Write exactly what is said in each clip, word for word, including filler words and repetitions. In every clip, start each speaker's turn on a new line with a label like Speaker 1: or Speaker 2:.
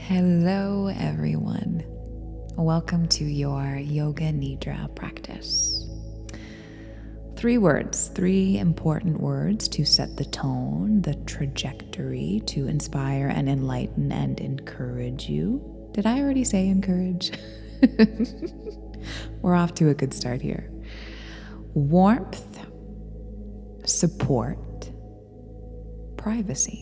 Speaker 1: Hello, everyone. Welcome to your Yoga Nidra practice. Three words, three important words to set the tone, the trajectory, to inspire and enlighten and encourage you. Did I already say encourage? We're off to a good start here. Warmth, support, privacy.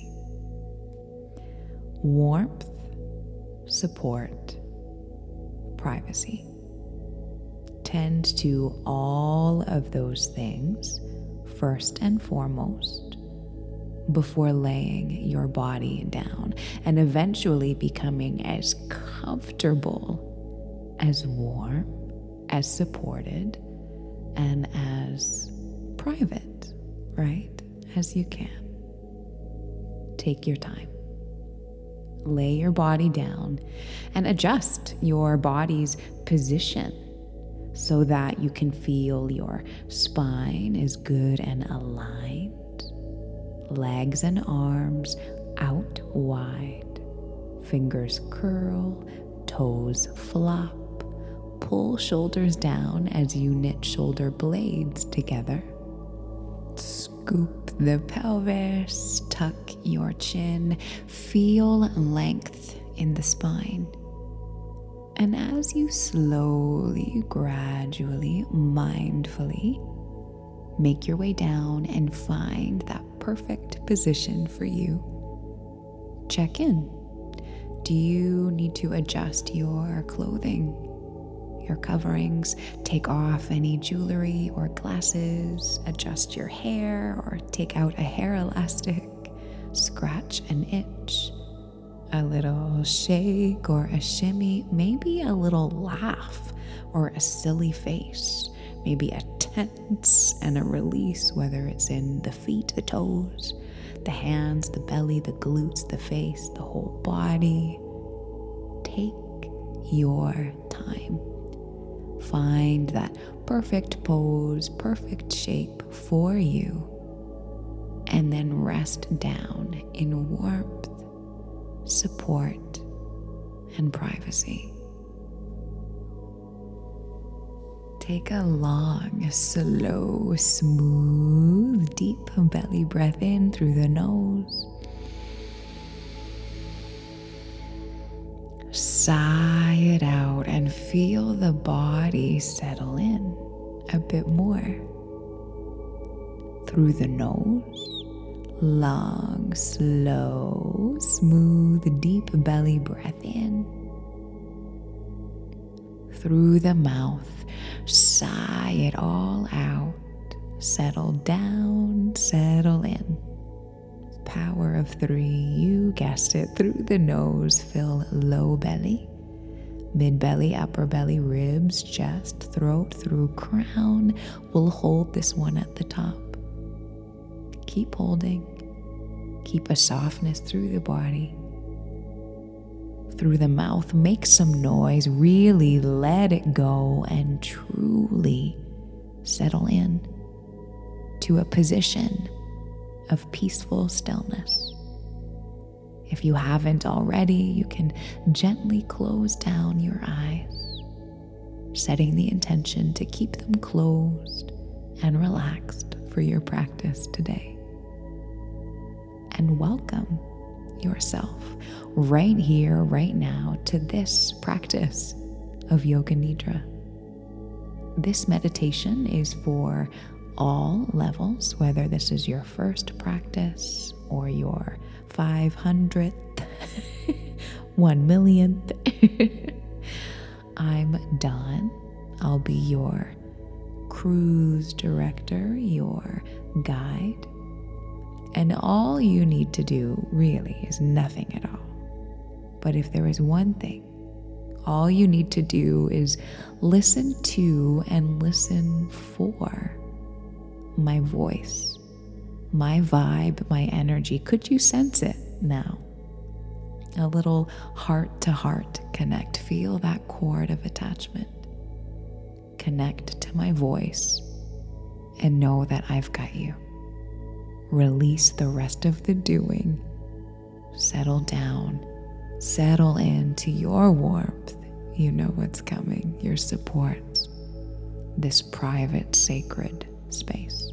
Speaker 1: Warmth, support, privacy. Tend to all of those things first and foremost before laying your body down and eventually becoming as comfortable, as warm, as supported, and as private, right, as you can. Take your time. Lay your body down and adjust your body's position so that you can feel your spine is good and aligned. Legs and arms out wide. Fingers curl, toes flop. Pull shoulders down as you knit shoulder blades together. Scoop the pelvis, tuck your chin, feel length in the spine. And as you slowly, gradually, mindfully make your way down and find that perfect position for you, check in. Do you need to adjust your clothing? Your coverings, take off any jewelry or glasses, adjust your hair or take out a hair elastic, scratch an itch, a little shake or a shimmy, maybe a little laugh or a silly face, maybe a tense and a release, whether it's in the feet, the toes, the hands, the belly, the glutes, the face, the whole body. Take your time. Find that perfect pose, perfect shape for you, and then rest down in warmth, support, and privacy. Take a long, slow, smooth, deep belly breath in through the nose. Sigh it out and feel the body settle in a bit more. Through the nose, long, slow, smooth, deep belly breath in. Through the mouth, sigh it all out. Settle down, settle in. Power of three, you guessed it. Through the nose, fill low belly, mid belly, upper belly, ribs, chest, throat, through crown. We'll hold this one at the top. Keep holding. Keep a softness through the body. Through the mouth, make some noise. Really let it go and truly settle in to a position of peaceful stillness. If you haven't already, you can gently close down your eyes, setting the intention to keep them closed and relaxed for your practice today. And welcome yourself right here, right now, to this practice of Yoga Nidra. This meditation is for all levels, whether this is your first practice or your five hundredth, one millionth. I'm Dawn. I'll be your cruise director, your guide. And all you need to do really is nothing at all. But if there is one thing, all you need to do is listen to and listen for my voice, my vibe, my energy. Could you sense it now? A little heart to heart connect. Feel that cord of attachment. Connect to my voice and know that I've got you. Release the rest of the doing. Settle down Settle into your warmth. You know what's coming, your support, this private, sacred space.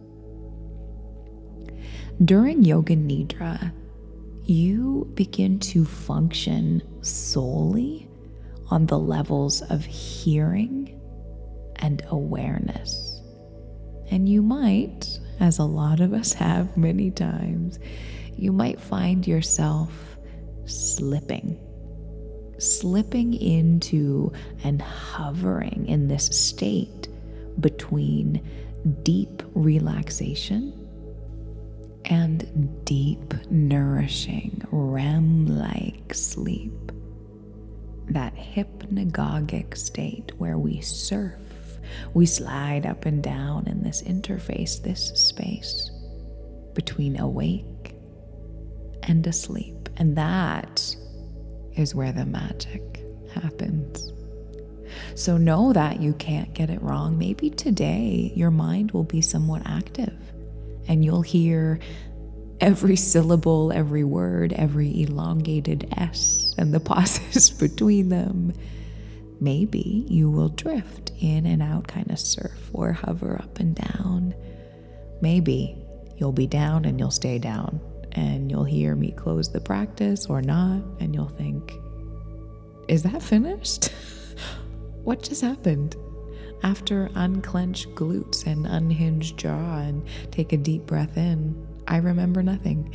Speaker 1: During Yoga Nidra, you begin to function solely on the levels of hearing and awareness. And you might, as a lot of us have many times, you might find yourself slipping, slipping into and hovering in this state between deep relaxation and deep, nourishing, R E M-like sleep. That hypnagogic state where we surf, we slide up and down in this interface, this space between awake and asleep. And that is where the magic happens. So know that you can't get it wrong. Maybe today your mind will be somewhat active and you'll hear every syllable, every word, every elongated S and the pauses between them. Maybe you will drift in and out, kind of surf or hover up and down. Maybe you'll be down and you'll stay down, and you'll hear me close the practice or not, and you'll think, is that finished? What just happened? After unclench glutes and unhinged jaw and take a deep breath in, I remember nothing.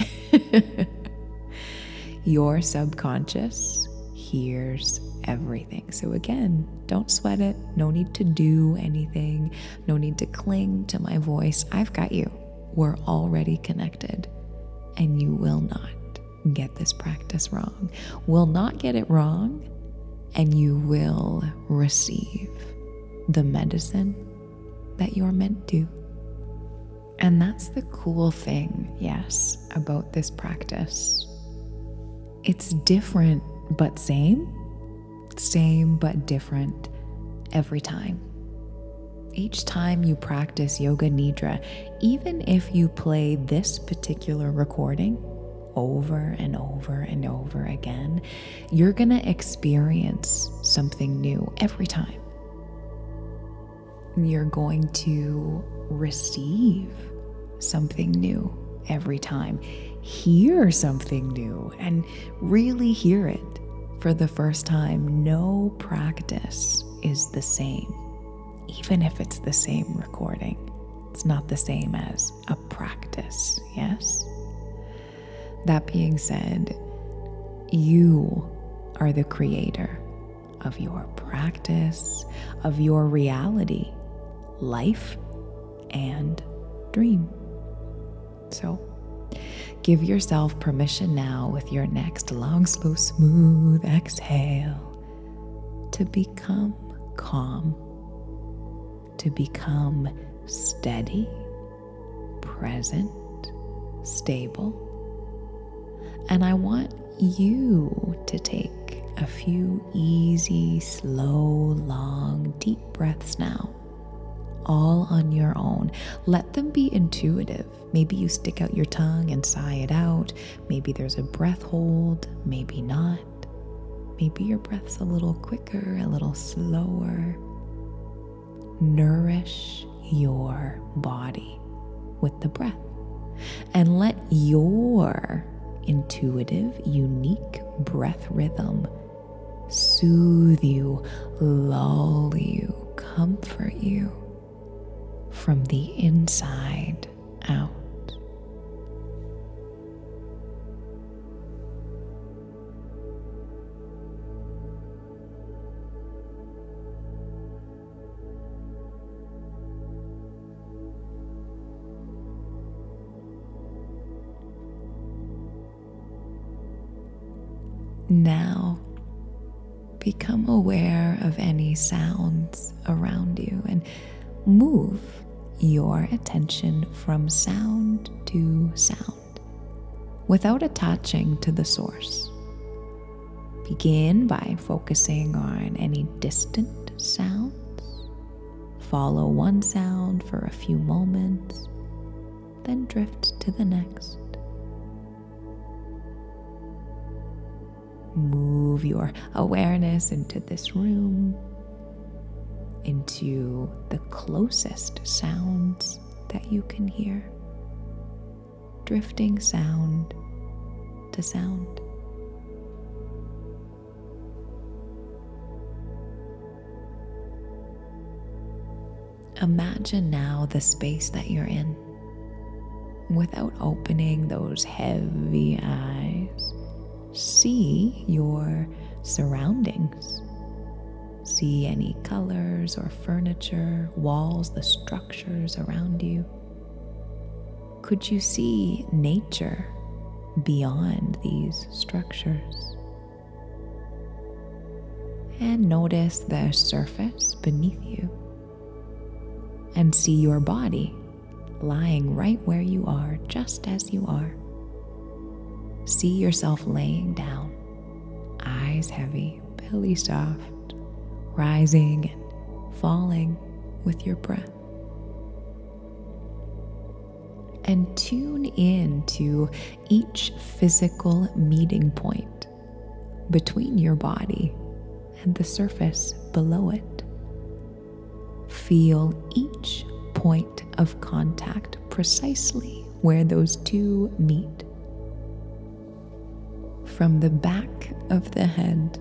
Speaker 1: Your subconscious hears everything. So again, don't sweat it. No need to do anything. No need to cling to my voice. I've got you. We're already connected. And you will not get this practice wrong. Will not get it wrong, and you will receive the medicine that you're meant to. And that's the cool thing, yes, about this practice. It's different but same, same but different every time. Each time you practice Yoga Nidra, even if you play this particular recording over and over and over again, you're gonna experience something new every time. You're going to receive something new every time, hear something new, and really hear it for the first time. No practice is the same. Even if it's the same recording, it's not the same as a practice, yes? That being said, you are the creator of your practice, of your reality, life, and dream. So, give yourself permission now with your next long, slow, smooth exhale to become calm, to become steady, present, stable. And I want you to take a few easy, slow, long, deep breaths now, all on your own. Let them be intuitive. Maybe you stick out your tongue and sigh it out. Maybe there's a breath hold, maybe not. Maybe your breath's a little quicker, a little slower. Nourish your body with the breath and let your intuitive, unique breath rhythm soothe you, lull you, comfort you from the inside out. Now, become aware of any sounds around you and move your attention from sound to sound without attaching to the source. Begin by focusing on any distant sounds. Follow one sound for a few moments, then drift to the next. Move your awareness into this room, into the closest sounds that you can hear, drifting sound to sound. Imagine now the space that you're in. Without opening those heavy eyes, see your surroundings. See any colors or furniture, walls, the structures around you. Could you see nature beyond these structures? And notice the surface beneath you. And see your body lying right where you are, just as you are. See yourself laying down, eyes heavy, belly soft, rising and falling with your breath. And tune in to each physical meeting point between your body and the surface below it. Feel each point of contact precisely where those two meet. From the back of the head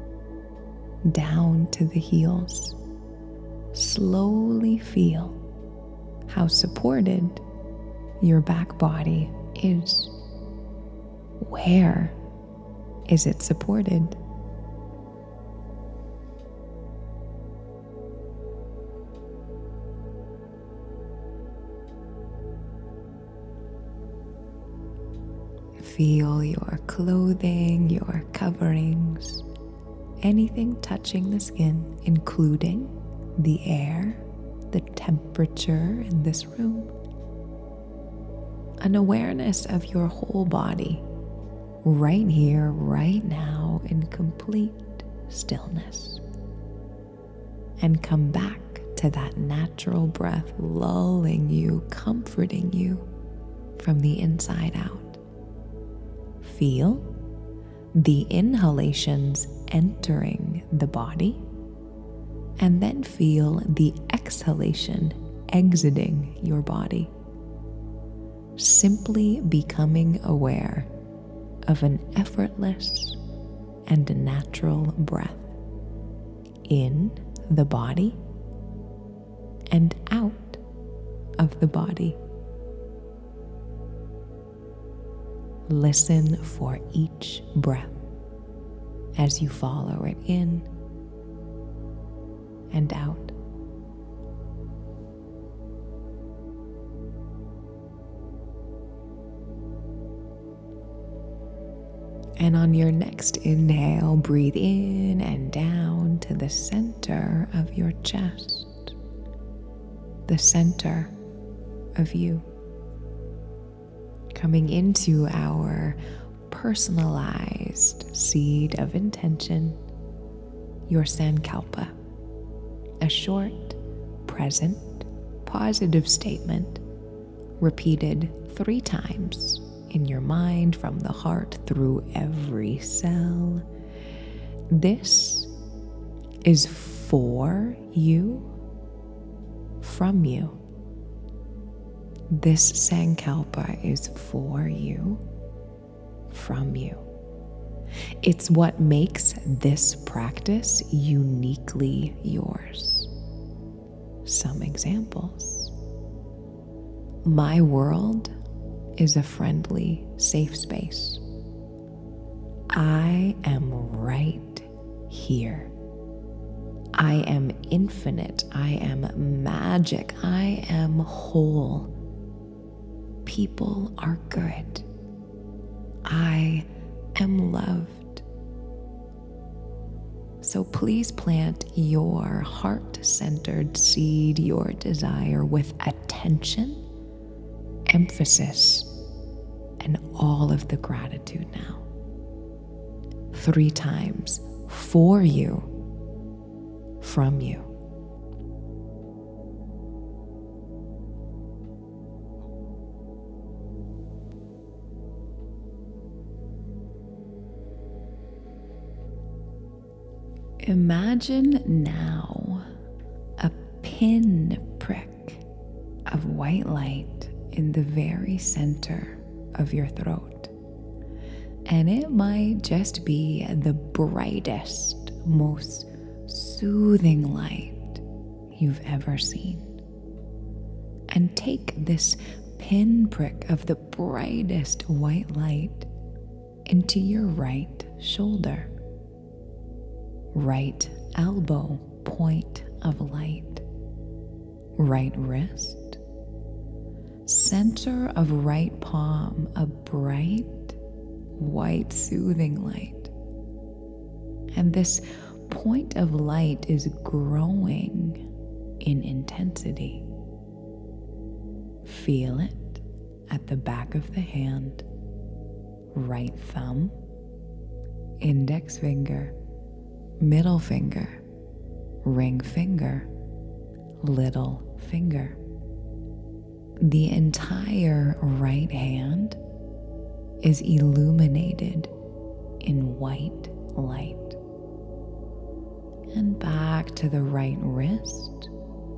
Speaker 1: down to the heels, slowly feel how supported your back body is. Where is it supported? Feel your clothing, your coverings, anything touching the skin, including the air, the temperature in this room. An awareness of your whole body, right here, right now, in complete stillness. And come back to that natural breath, lulling you, comforting you from the inside out. Feel the inhalations entering the body, and then feel the exhalation exiting your body. Simply becoming aware of an effortless and natural breath in the body and out of the body. Listen for each breath as you follow it in and out. And on your next inhale, breathe in and down to the center of your chest, the center of you. Coming into our personalized seed of intention, your Sankalpa, a short, present, positive statement repeated three times in your mind from the heart through every cell. This is for you, from you. This Sankalpa is for you, from you. It's what makes this practice uniquely yours. Some examples. My world is a friendly, safe space. I am right here. I am infinite. I am magic. I am whole. People are good. I am loved. So please plant your heart-centered seed, your desire, with attention, emphasis, and all of the gratitude now. Three times, for you, from you. Imagine now a pin prick of white light in the very center of your throat. And it might just be the brightest, most soothing light you've ever seen. And take this pinprick of the brightest white light into your right shoulder, right elbow point of light, right wrist, center of right palm, a bright white soothing light. And this point of light is growing in intensity. Feel it at the back of the hand, right thumb, index finger, middle finger, ring finger, little finger. The entire right hand is illuminated in white light. And back to the right wrist,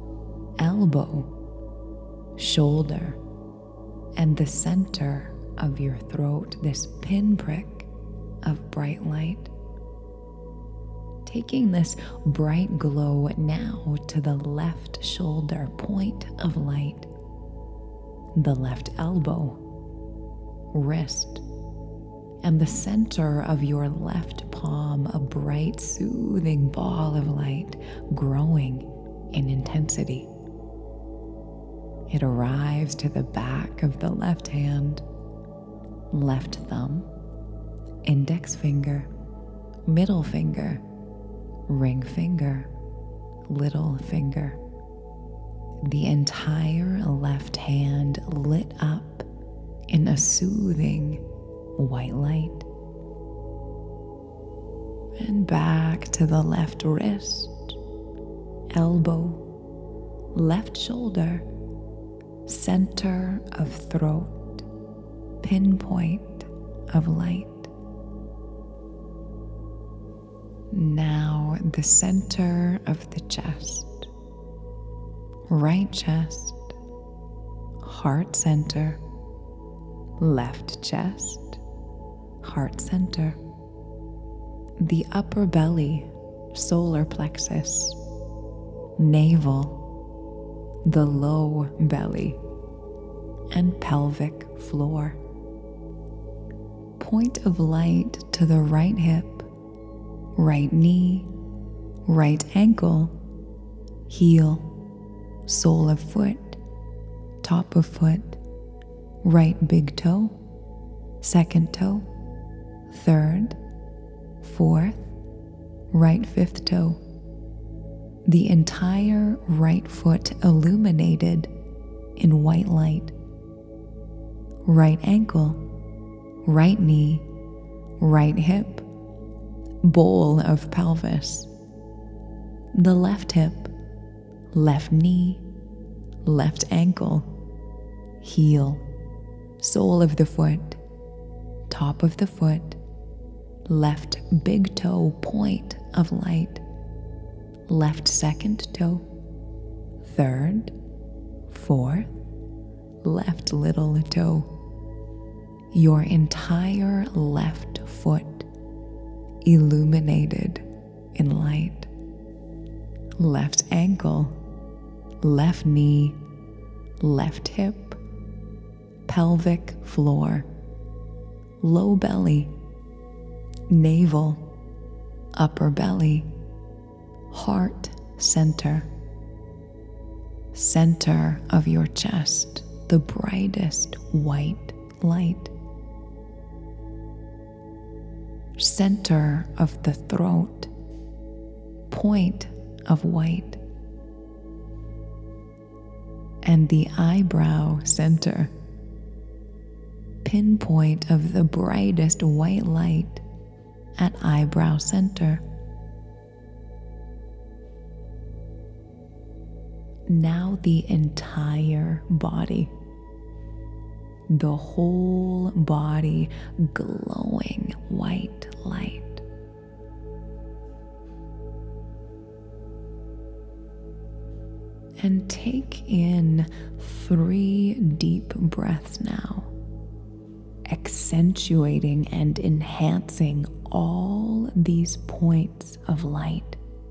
Speaker 1: elbow, shoulder, and the center of your throat, this pinprick of bright light. Taking this bright glow now to the left shoulder point of light, the left elbow, wrist, and the center of your left palm, a bright, soothing ball of light growing in intensity. It arrives to the back of the left hand, left thumb, index finger, middle finger, ring finger, little finger. The entire left hand lit up in a soothing white light. And back to the left wrist, elbow, left shoulder, center of throat, pinpoint of light. Now the center of the chest, right chest, heart center, left chest, heart center, the upper belly, solar plexus, navel, the low belly, and pelvic floor. Point of light to the right hip, right knee, right ankle, heel, sole of foot, top of foot, right big toe, second toe, third, fourth, right fifth toe. The entire right foot illuminated in white light. Right ankle, right knee, right hip, bowl of pelvis. The left hip, left knee, left ankle, heel, sole of the foot, top of the foot, left big toe point of light, left second toe, third, fourth, left little toe. Your entire left foot illuminated in light. Left ankle, left knee, left hip, pelvic floor, low belly, navel, upper belly, heart center, center of your chest, the brightest white light, center of the throat, point of white, and the eyebrow center, pinpoint of the brightest white light at eyebrow center. Now the entire body, the whole body glowing white light. And take in three deep breaths now, accentuating and enhancing all these points of light.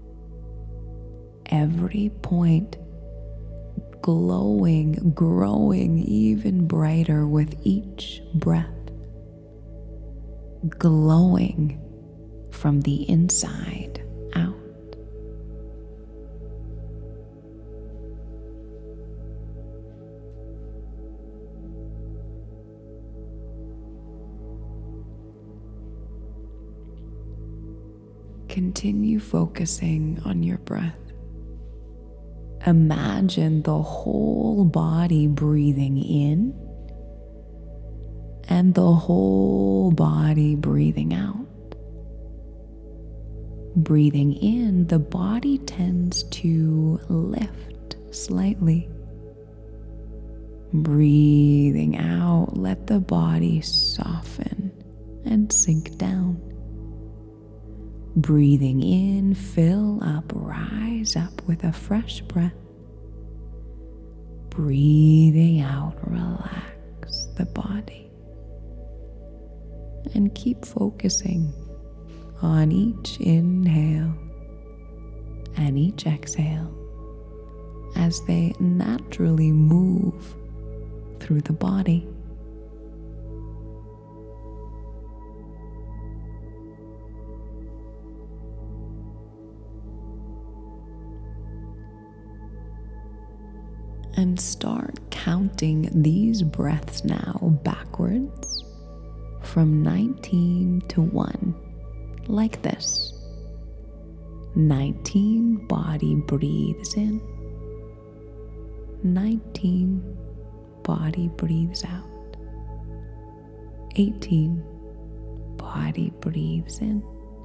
Speaker 1: Every point glowing, growing even brighter with each breath, glowing from the inside out. Continue focusing on your breath. Imagine the whole body breathing in and the whole body breathing out. Breathing in, the body tends to lift slightly. Breathing out, let the body soften and sink down. Breathing in, fill up, rise up with a fresh breath. Breathing out, relax the body. And keep focusing on each inhale and each exhale as they naturally move through the body. And start counting these breaths now backwards from nineteen to one, like this. nineteen, body breathes in. nineteen, body breathes out. eighteen, body breathes in.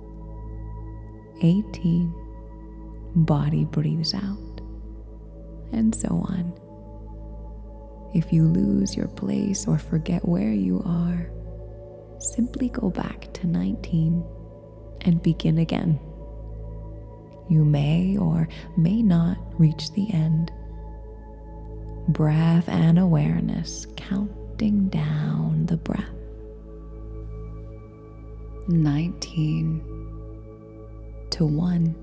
Speaker 1: eighteen, body breathes out. And so on. If you lose your place or forget where you are, simply go back to nineteen and begin again. You may or may not reach the end. Breath and awareness counting down the breath. nineteen to one.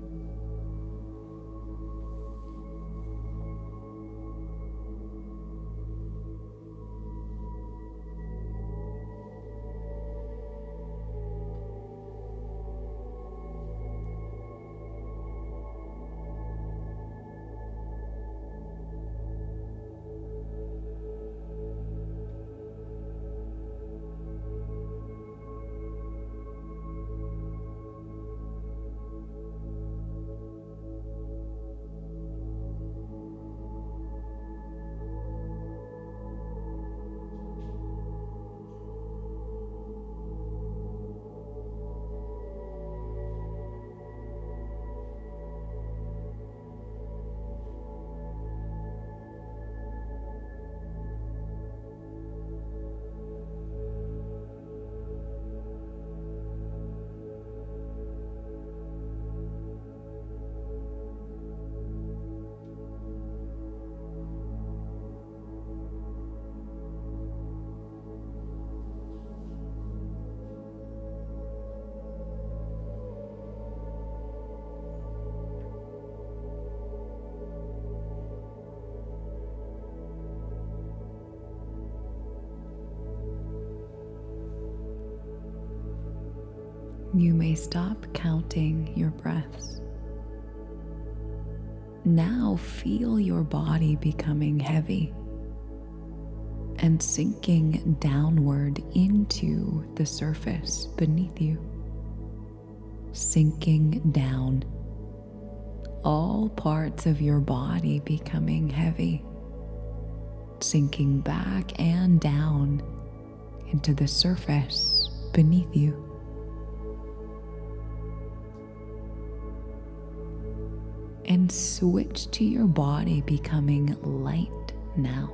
Speaker 1: You may stop counting your breaths. Now feel your body becoming heavy and sinking downward into the surface beneath you. Sinking down. All parts of your body becoming heavy. Sinking back and down into the surface beneath you. And switch to your body becoming light now,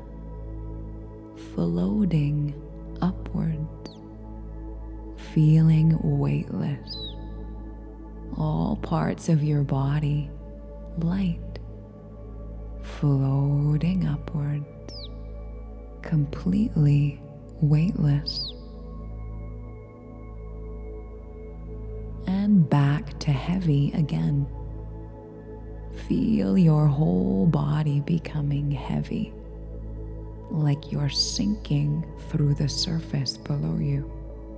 Speaker 1: floating upwards, feeling weightless. All parts of your body light, floating upwards, completely weightless, and back to heavy again. Feel your whole body becoming heavy, like you're sinking through the surface below you.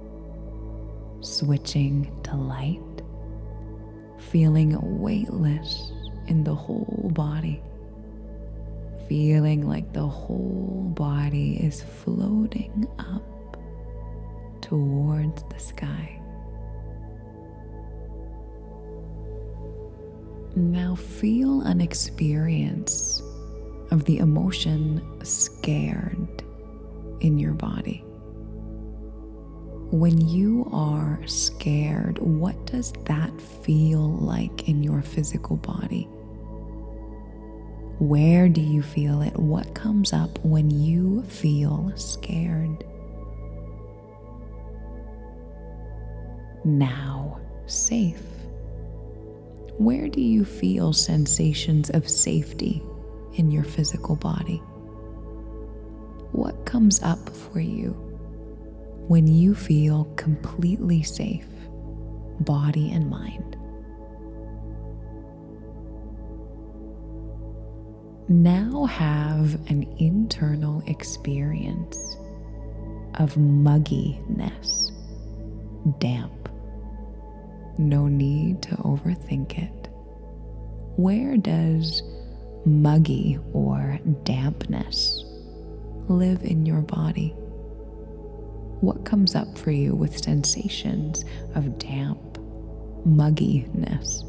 Speaker 1: Switching to light, feeling weightless in the whole body, feeling like the whole body is floating up towards the sky. Now feel an experience of the emotion scared in your body. When you are scared, what does that feel like in your physical body? Where do you feel it? What comes up when you feel scared? Now, safe. Where do you feel sensations of safety in your physical body? What comes up for you when you feel completely safe, body and mind? Now have an internal experience of mugginess, damp. No need to overthink it. Where does muggy or dampness live in your body? What comes up for you with sensations of damp, mugginess?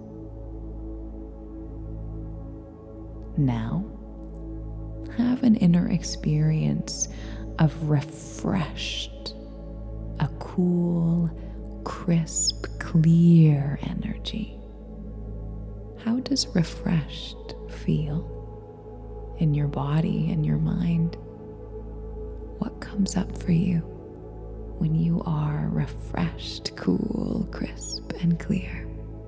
Speaker 1: Now, have an inner experience of refreshed, a cool, crisp, clear energy. How does refreshed feel in your body and your mind? What comes up for you when you are refreshed, cool, crisp, and clear?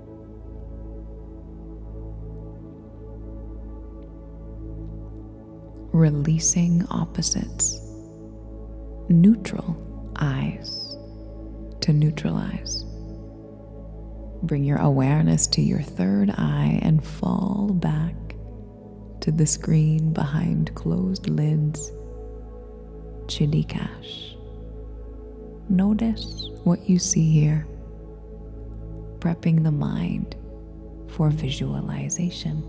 Speaker 1: Releasing opposites. Neutral eyes to neutralize. Bring your awareness to your third eye and fall back to the screen behind closed lids. Chidikash. Notice what you see here, prepping the mind for visualization.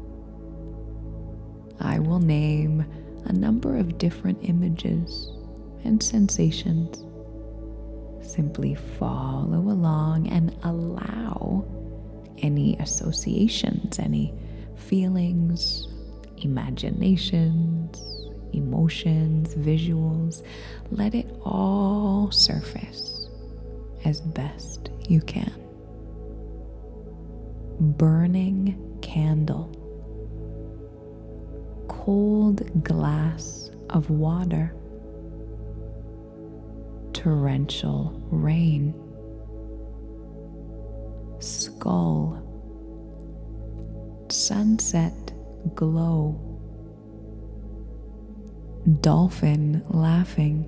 Speaker 1: I will name a number of different images and sensations. Simply follow along and allow any associations, any feelings, imaginations, emotions, visuals. Let it all surface as best you can. Burning candle. Cold glass of water. Torrential rain. Skull. Sunset glow. Dolphin laughing.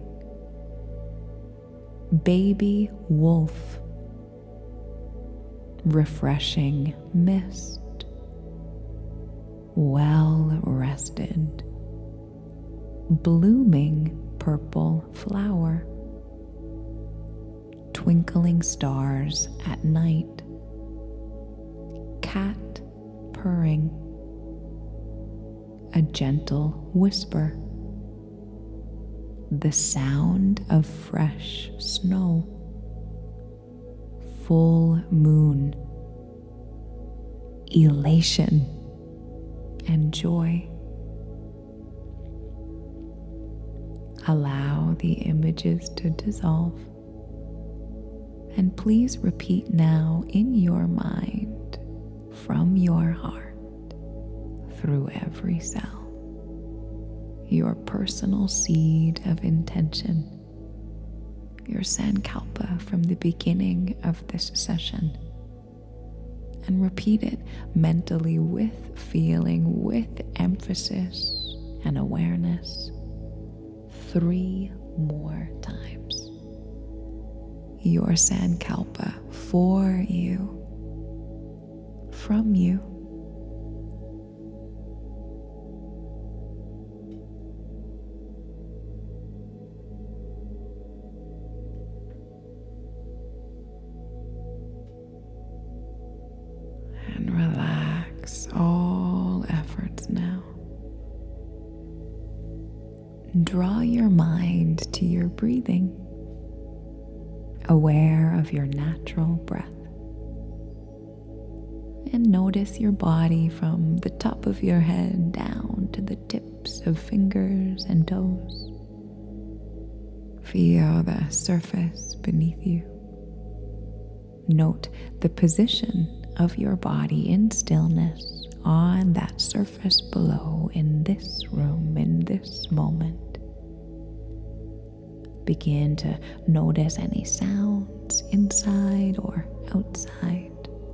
Speaker 1: Baby wolf. Refreshing mist. Well rested. Blooming purple flower. Twinkling stars at night. Cat purring. A gentle whisper. The sound of fresh snow. Full moon. Elation and joy. Allow the images to dissolve. And please repeat now in your mind, from your heart, through every cell, your personal seed of intention, your sankalpa from the beginning of this session. And repeat it mentally with feeling, with emphasis and awareness. Three more times. Your Sankalpa for you, from you. And relax all efforts now. Draw your mind to your breathing, aware of your natural breath. And notice your body from the top of your head down to the tips of fingers and toes. Feel the surface beneath you. Note the position of your body in stillness on that surface below, in this room, in this moment. Begin to notice any sounds inside or outside.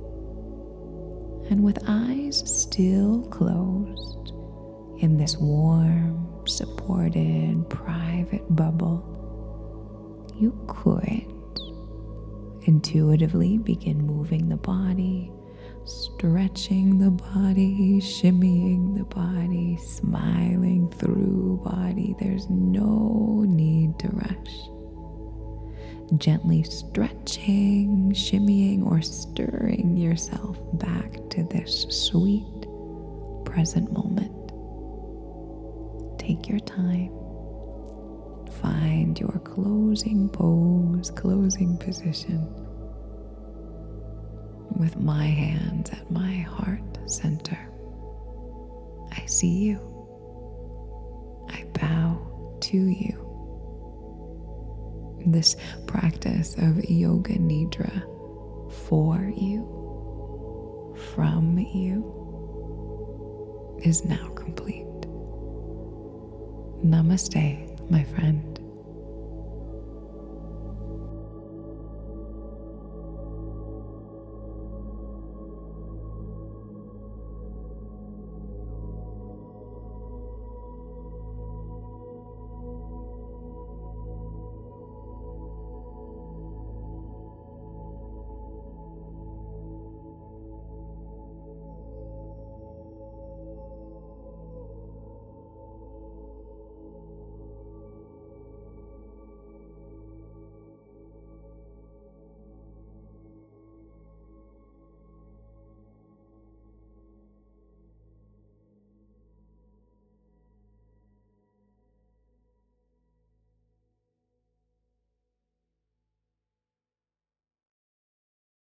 Speaker 1: And with eyes still closed, in this warm, supported, private bubble, you could intuitively begin moving the body, stretching the body, shimmying the body, smiling through body. There's no need to rush. Gently stretching, shimmying, or stirring yourself back to this sweet present moment. Take your time. Find your closing pose, closing position. With my hands at my heart center, I see you. I bow to you. This practice of Yoga Nidra for you, from you, is now complete. Namaste, my friend.